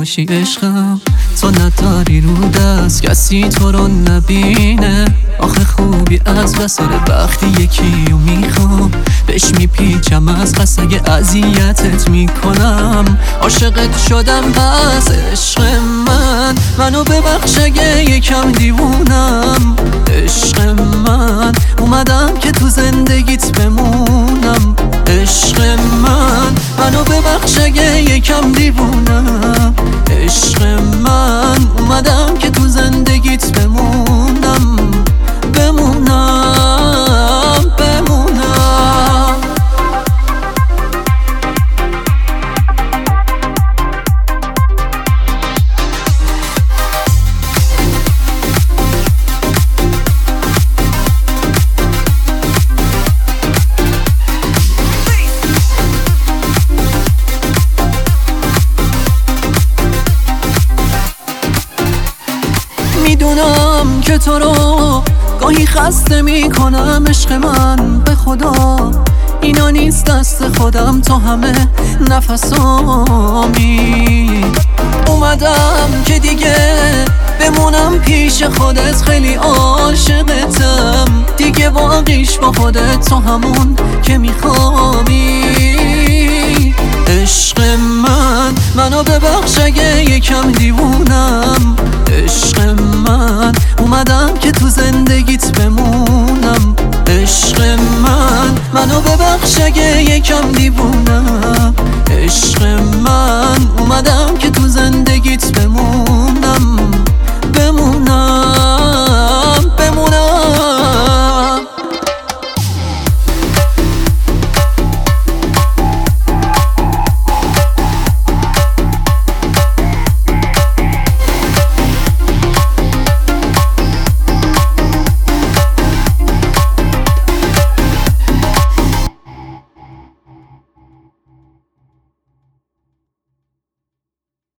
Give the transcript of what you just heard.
باشی عشقم، تو نداری رو دست کسی تو رو نبینه. آخه خوبی از بسر وقتی یکی رو میخوام بهش میپیچم از قصد اگه اذیتت میکنم. عاشقت شدم پس عشق منو ببخش اگه یکم دیوونم. عشق من اومدم که تو زندگیت بمونم. عشق منو ببخش اگه یکم دیوونم. عشق من اومدم که تو زندگیت بمونم. میدونم که تو رو گاهی خسته میکنم عشق من، به خدا اینا نیست دست خودم، تو همه نفسامی. اومدم که دیگه بمونم پیش خودت، خیلی عاشقتم دیگه، واقعیش با خودت تو همون که میخوامی. عشق منو ببخش اگه یکم دیوونم. عشق من اومدم که تو زندگیت بمونم. عشق منو ببخش اگه یکم دیوونم. عشق من اومدم که تو زندگیت بمونم.